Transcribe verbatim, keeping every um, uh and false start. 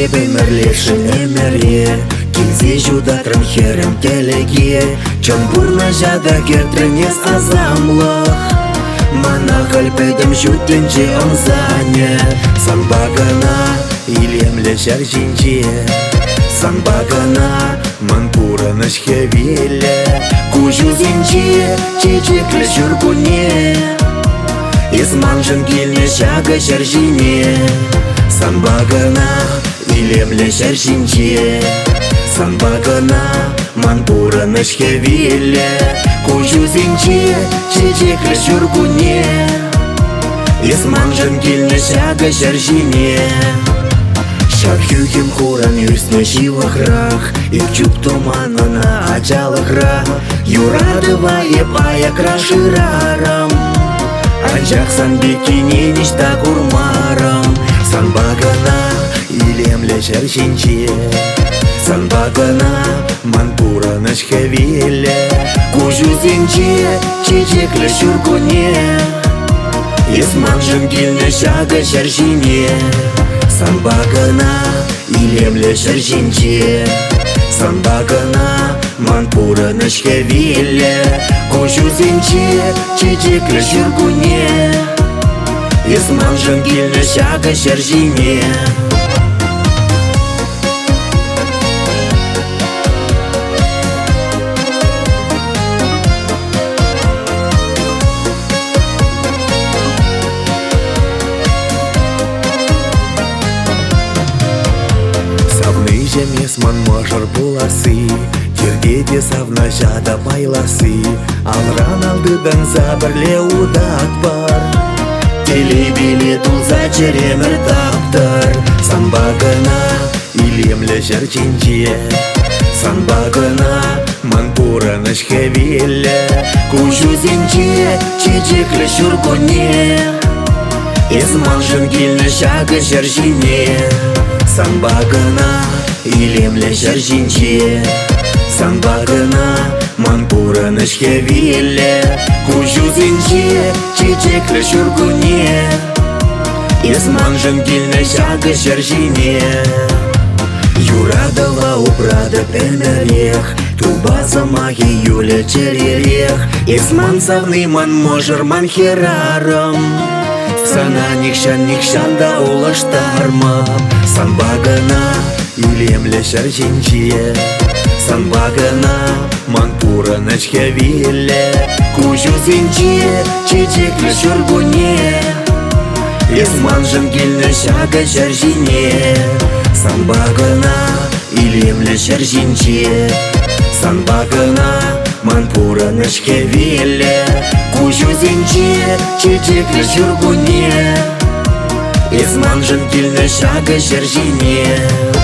Самбай бемерлешин эмере Кинзи жудатрын херем телеге Чамбурна жада гертренес азамлах Мана хальпедем жутенче онзане Самбагана илемле шаржинче Самбагана манпура нашхевиле Кужу зинче чечекле шуркуне Изманжын килне шага шаржине Самбагана илемле шаржинче Самбагана манпура нашхевиле Кужу зинче чечекле шуркуне Изманжын килне шага шаржине Шархюхим хуран юрсне шивахрах И чуп туманана ачалахра Юрадова епая краширарам Анчах санбекине ништа курмарам Самбагана илемле шаршинче Самбагана манпура нашхевиле Кужу зинче чечекле шуркуне Изманжын килне шага шаршине Самбагана илемле шаржинче Самбагана манпура нашхевиле Кужу зинче чечекле шуркуне Изманжын килне шага шаржине Жемесман мажар буласы Тергеде савна жада байласы Алран алдыдан забірле удак бар Телебеле тулза черемір таптар Самбагана илемле шарчинче Самбагана манпура нашхевиле Кужу зинче чечекле шуркуне Изманжын килне шага шаржине Самбагана илемле шаржинче Самбагана манпура нашхевиле Кужу зинче чечекле шуркуне Изманжын килне шага шаржине Юрадова упрада пенерех Туба замахи юля черерех Изман савны ман можер ман херарам Сана никшан никшан да улаштарма Самбагана илемле шаржинче Самбагана манпура нашхевиле Кужу зинче чечекле шуркуне Изманжын килне шага шаржине Самбагана илемле шаржинче Самбагана манпура нашхевиле Кужу зинче чечекле шуркуне Изманжын килне шага шаржине